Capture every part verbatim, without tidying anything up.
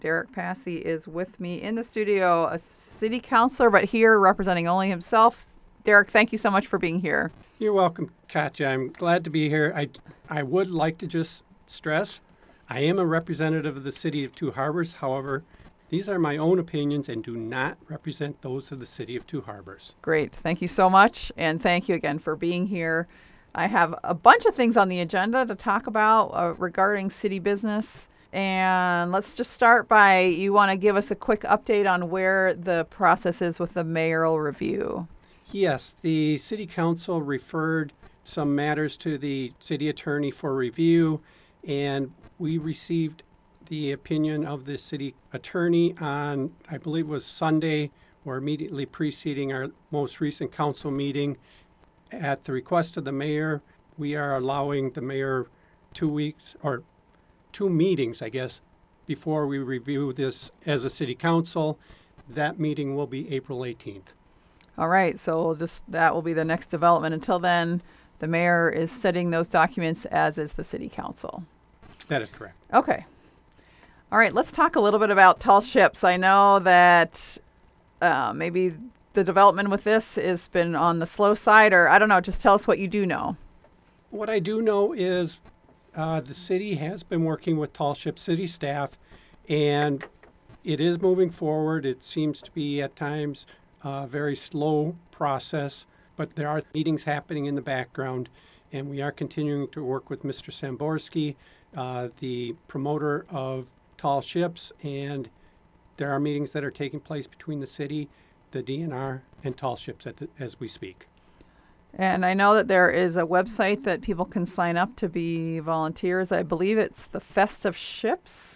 Derek Passy is with me in the studio, a city councilor, but here representing only himself. Derek, thank you so much for being here. You're welcome, Katja. I'm glad to be here. I, I would like to just stress, I am a representative of the city of Two Harbors. However, these are my own opinions and do not represent those of the city of Two Harbors. Great. Thank you so much. And thank you again for being here. I have a bunch of things on the agenda to talk about uh, regarding city business. And let's just start by, you want to give us a quick update on where the process is with the mayoral review. Yes, the city council referred some matters to the city attorney for review, and we received the opinion of the city attorney on, I believe it was Sunday, or immediately preceding our most recent council meeting. At the request of the mayor, we are allowing the mayor two weeks, or two meetings, I guess, before we review this as a city council. That meeting will be April eighteenth. All right, so we'll just that will be the next development. Until then, the mayor is setting those documents, as is the city council. That is correct. Okay. All right, let's talk a little bit about tall ships. I know that uh, maybe the development with this has been on the slow side, or I don't know, just tell us what you do know. What I do know is uh, the city has been working with Tall Ship city staff, and it is moving forward. It seems to be at times a very slow process, but there are meetings happening in the background, and we are continuing to work with Mister Samborski, uh, the promoter of Tall Ships, and there are meetings that are taking place between the city, the D N R, and Tall Ships at the, as we speak. And I know that there is a website that people can sign up to be volunteers. I believe it's the Fest of Ships.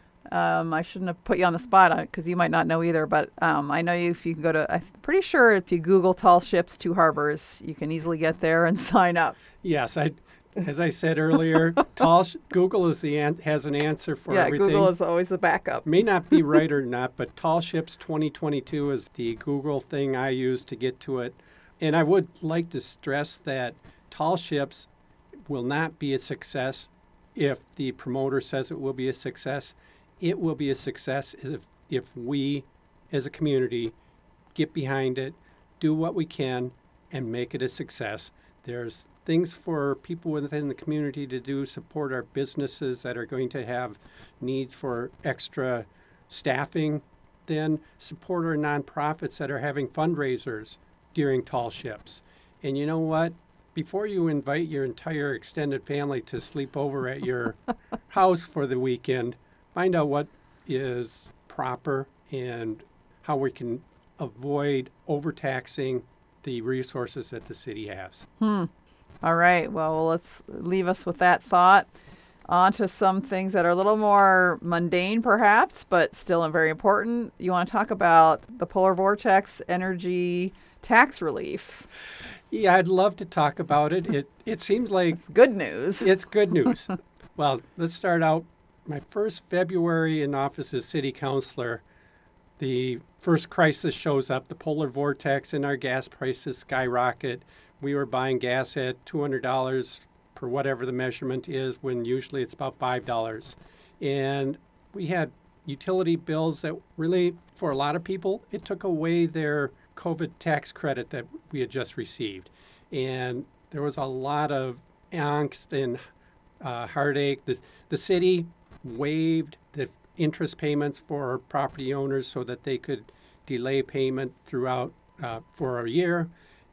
Um, I shouldn't have put you on the spot on it because you might not know either, but um, I know you, if you can go to, I'm pretty sure if you Google Tall Ships, Two Harbors, you can easily get there and sign up. Yes, I, as I said earlier, tall sh- Google is the an- has an answer for yeah, everything. Google is always the backup. May not be right or not, but Tall Ships twenty twenty-two is the Google thing I use to get to it. And I would like to stress that Tall Ships will not be a success if the promoter says it will be a success. It will be a success if, if we, as a community, get behind it, do what we can, and make it a success. There's things for people within the community to do, support our businesses that are going to have needs for extra staffing, then support our nonprofits that are having fundraisers during Tall Ships. And you know what? Before you invite your entire extended family to sleep over at your house for the weekend, find out what is proper and how we can avoid overtaxing the resources that the city has. Hmm. All right. Well, let's leave us with that thought. On to some things that are a little more mundane, perhaps, but still very important. You want to talk about the polar vortex energy tax relief. Yeah, I'd love to talk about it. It it seems like it's good news. It's good news. Well, let's start out. My first February in office as city councilor, the first crisis shows up, the polar vortex, and our gas prices skyrocket. We were buying gas at two hundred dollars per whatever the measurement is, when usually it's about five dollars. And we had utility bills that really, for a lot of people, it took away their COVID tax credit that we had just received. And there was a lot of angst and uh, heartache. The, the city waived the interest payments for property owners so that they could delay payment throughout uh, for a year.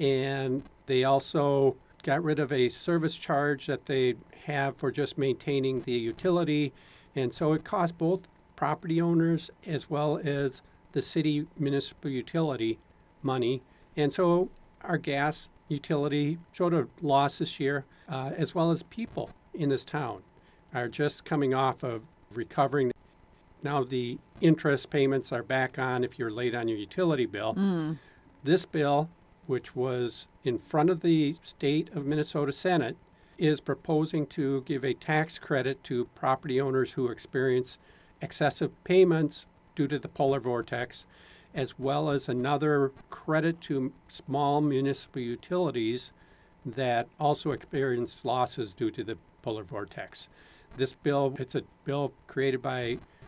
And they also got rid of a service charge that they have for just maintaining the utility. And so it cost both property owners as well as the city municipal utility money. And so our gas utility showed a loss this year, uh, as well as people in this town are just coming off of recovering. Now the interest payments are back on if you're late on your utility bill. Mm. This bill, which was in front of the state of Minnesota Senate, is proposing to give a tax credit to property owners who experience excessive payments due to the polar vortex, as well as another credit to small municipal utilities that also experienced losses due to the polar vortex. This bill, it's a bill created by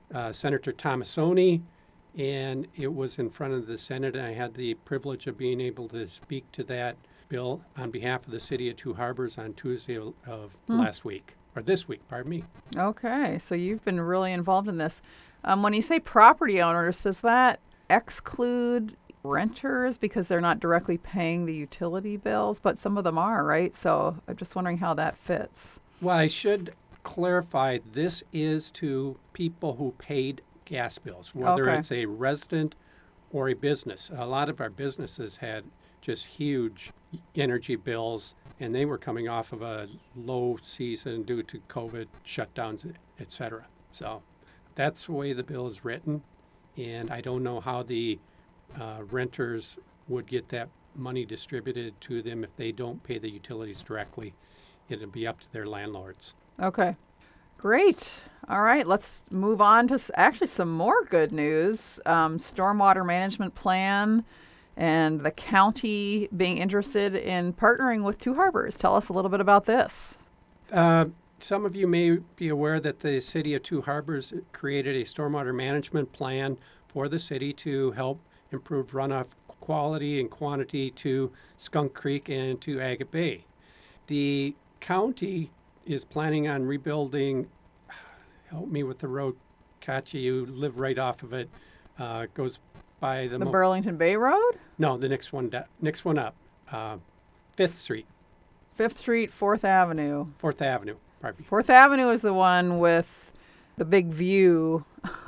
uh, Senator Tomasoni, and it was in front of the Senate. And I had the privilege of being able to speak to that bill on behalf of the city of Two Harbors on Tuesday of, of Hmm. last week, or this week, pardon me. Okay, so you've been really involved in this. Um, when you say property owners, does that exclude renters because they're not directly paying the utility bills? But some of them are, right? So I'm just wondering how that fits. Well, I should clarify, this is to people who paid gas bills, whether Okay. it's a resident or a business. A lot of our businesses had just huge energy bills, and they were coming off of a low season due to COVID shutdowns, et cetera. So that's the way the bill is written, and I don't know how the uh, renters would get that money distributed to them if they don't pay the utilities directly. It'll be up to their landlords. Okay. Great. All right, let's move on to s- actually some more good news. Um, stormwater management plan and the county being interested in partnering with Two Harbors. Tell us a little bit about this. Uh, some of you may be aware that the city of Two Harbors created a stormwater management plan for the city to help improve runoff quality and quantity to Skunk Creek and to Agate Bay. The county is planning on rebuilding, help me with the road, Katya, you live right off of it, uh, goes by the, The mo- Burlington Bay Road, no, the next one, da- next one up, uh, Fifth Street, Fifth Street, Fourth Avenue. Fourth Avenue, pardon me. Fourth Avenue is the one with the big view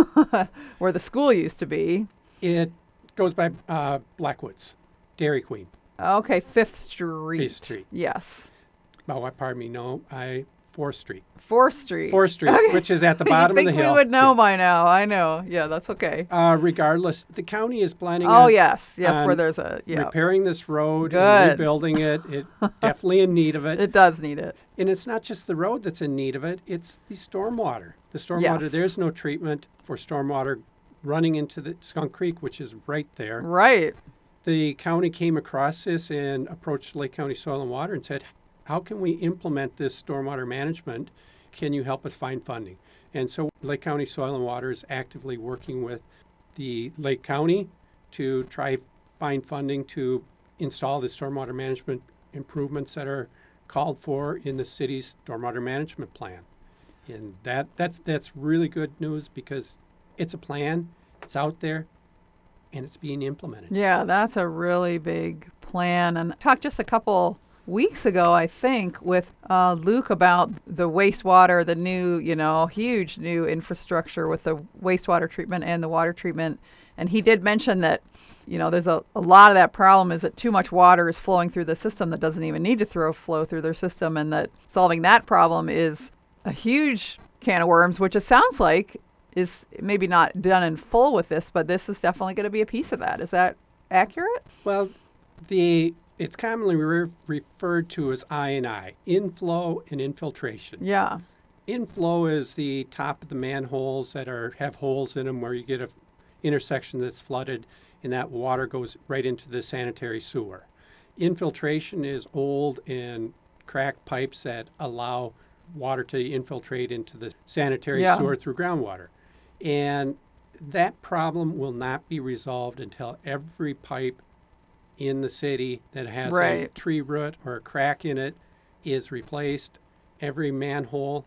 where the school used to be. It goes by uh, Blackwoods, Dairy Queen. Okay, Fifth Street. Fifth Street. Yes. Oh, I- pardon me, no, I, Fourth Street. Fourth Street. Fourth Street, which is at the bottom you think of the hill. we would know by now. I know. Yeah, that's okay. Uh, regardless, the county is planning Oh, on yes. Yes, where on there's a, yeah. repairing this road Good. and rebuilding it. It definitely in need of it. It does need it. And it's not just the road that's in need of it, it's the stormwater. The stormwater, Yes. there's no treatment for stormwater running into the Skunk Creek, which is right there. Right. The county came across this and approached Lake County Soil and Water and said, how can we implement this stormwater management? Can you help us find funding? And so Lake County Soil and Water is actively working with the Lake County to try find funding to install the stormwater management improvements that are called for in the city's stormwater management plan. And that, that's, that's really good news because it's a plan, it's out there, and it's being implemented. Yeah, that's a really big plan. And I talked just a couple weeks ago, I think, with uh, Luke about the wastewater, the new, you know, huge new infrastructure with the wastewater treatment and the water treatment. And he did mention that, you know, there's a, a lot of that problem is that too much water is flowing through the system that doesn't even need to throw flow through their system, and that solving that problem is a huge can of worms, which it sounds like is maybe not done in full with this, but this is definitely going to be a piece of that. Is that accurate? Well, the it's commonly re- referred to as I and I, inflow and infiltration. Yeah. Inflow is the top of the manholes that are have holes in them where you get a f- intersection that's flooded and that water goes right into the sanitary sewer. Infiltration is old and cracked pipes that allow water to infiltrate into the sanitary Yeah. sewer through groundwater. And that problem will not be resolved until every pipe in the city that has a Right. tree root or a crack in it is replaced. Every manhole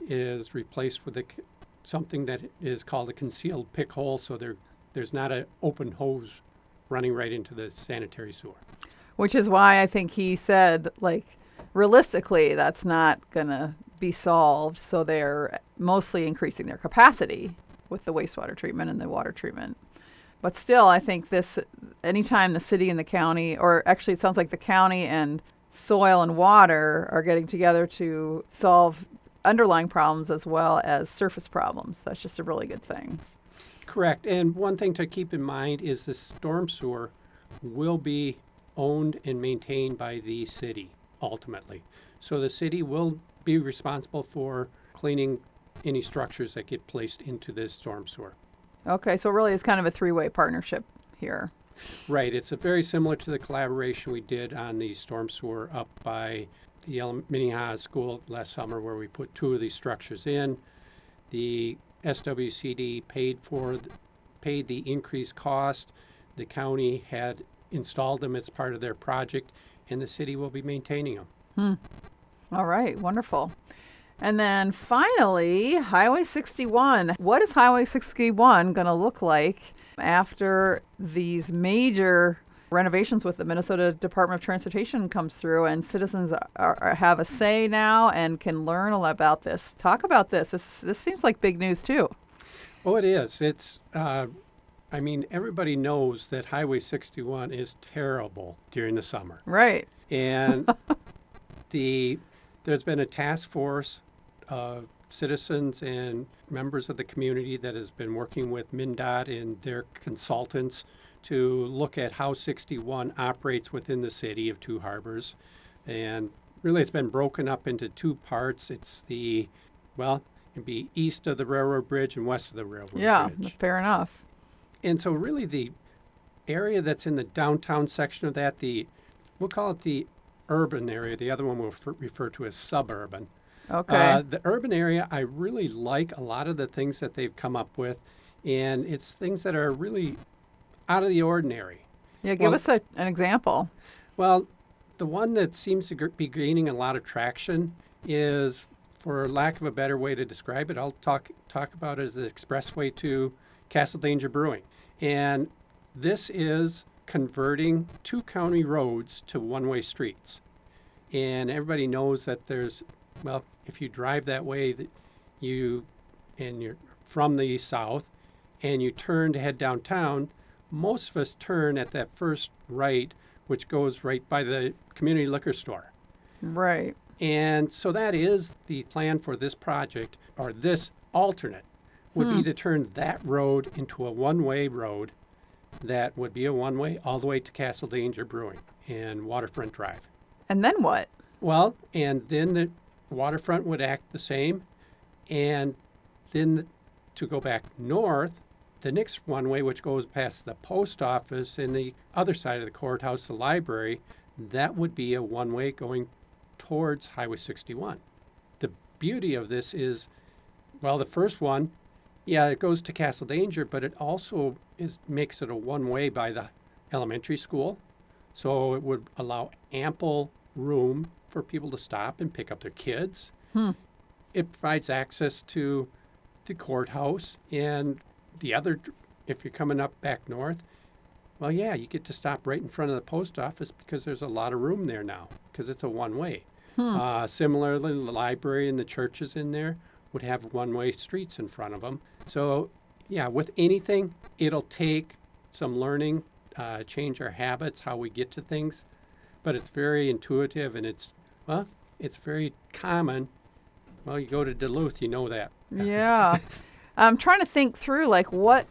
is replaced with a, c- something that is called a concealed pick hole, so there, there's not an open hose running right into the sanitary sewer. Which is why I think he said, like, realistically, that's not going to be solved. So they're mostly increasing their capacity with the wastewater treatment and the water treatment. But still, I think this, anytime the city and the county, or actually it sounds like the county and soil and water are getting together to solve underlying problems as well as surface problems, that's just a really good thing. Correct. And one thing to keep in mind is the storm sewer will be owned and maintained by the city ultimately. So the city will be responsible for cleaning any structures that get placed into this storm sewer. Okay, so it really is kind of a three-way partnership here. Right. It's a very similar to the collaboration we did on the storm sewer up by the Ele- Minnehaha School last summer where we put two of these structures in. The S W C D paid for, th- paid the increased cost. The county had installed them as part of their project, and the city will be maintaining them. All right, wonderful. And then finally, Highway sixty-one. What is Highway sixty-one going to look like after these major renovations with the Minnesota Department of Transportation comes through and citizens are, are, have a say now and can learn a lot about this? Talk about this. This this seems like big news too. Oh, it is. It's, uh, I mean, everybody knows that Highway sixty-one is terrible during the summer. Right. And the there's been a task force of citizens and members of the community that has been working with MnDOT and their consultants to look at how sixty-one operates within the city of Two Harbors. And really, it's been broken up into two parts. It's the, well, it'd be east of the railroad bridge and west of the railroad Yeah, bridge. fair enough. And so really the area that's in the downtown section of that, the, we'll call it the urban area. The other one we'll refer, refer to as suburban. Okay. Uh, the urban area, I really like a lot of the things that they've come up with, and it's things that are really out of the ordinary. yeah, give well- us a, an example. Well, the one that seems to gr- be gaining a lot of traction is, for lack of a better way to describe it, I'll talk talk about it as the expressway to Castle Danger Brewing. And this is converting two county roads to one-way streets. And everybody knows that there's, well, if you drive that way, that you, and you're from the south, and you turn to head downtown, most of us turn at that first right, which goes right by the community liquor store. Right. And so that is the plan for this project, or this alternate, would Hmm. be to turn that road into a one-way road that would be a one-way all the way to Castle Danger Brewing and Waterfront Drive. And then what? Well, and then the waterfront would act the same. And then to go back north, the next one-way, which goes past the post office and the other side of the courthouse, the library, that would be a one-way going towards Highway sixty-one. The beauty of this is, well, the first one, yeah, it goes to Castle Danger, but it also is makes it a one-way by the elementary school. So it would allow ample room for people to stop and pick up their kids. Hmm. It provides access to the courthouse and the other, if you're coming up back north, well, yeah, you get to stop right in front of the post office because there's a lot of room there now because it's a one-way. Hmm. Uh, similarly, the library and the churches in there would have one-way streets in front of them. So, yeah, with anything, it'll take some learning, uh, change our habits, how we get to things, but it's very intuitive and it's, well, it's very common. Well, you go to Duluth, you know that. Yeah. I'm trying to think through like what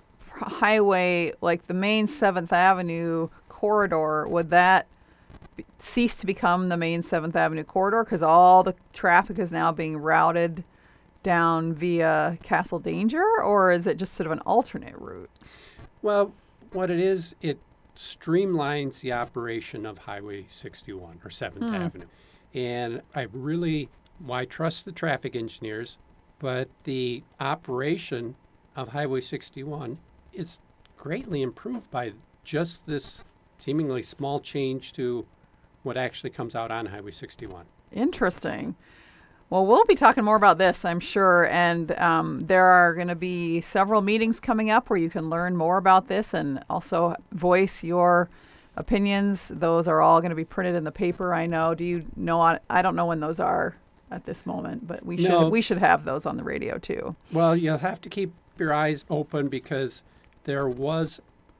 highway, like the main seventh Avenue corridor, would that be- cease to become the main seventh Avenue corridor because all the traffic is now being routed down via Castle Danger, or is it just sort of an alternate route? Well, what it is, it streamlines the operation of Highway sixty-one or seventh Hmm. Avenue. And I really, well, I trust the traffic engineers, but the operation of Highway sixty-one is greatly improved by just this seemingly small change to what actually comes out on Highway sixty-one. Interesting. Well, we'll be talking more about this, I'm sure. And um, there are going to be several meetings coming up where you can learn more about this and also voice your opinions. Those are all going to be printed in the paper, I know. Do you know? On, I don't know when those are at this moment, but we should No. we should have those on the radio too. Well, you'll have to keep your eyes open because there was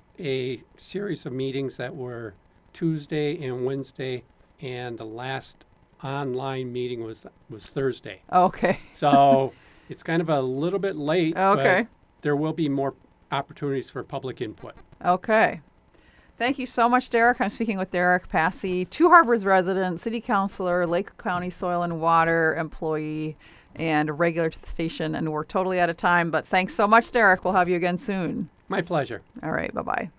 a series of meetings that were Tuesday and Wednesday, and the last online meeting was was Thursday. Okay. So it's kind of a little bit late, Okay. but there will be more opportunities for public input. Okay. Thank you so much, Derek. I'm speaking with Derek Passy, Two Harbors resident, city councilor, Lake County Soil and Water employee, and a regular to the station. And we're totally out of time, but thanks so much, Derek. We'll have you again soon. My pleasure. All right. Bye-bye.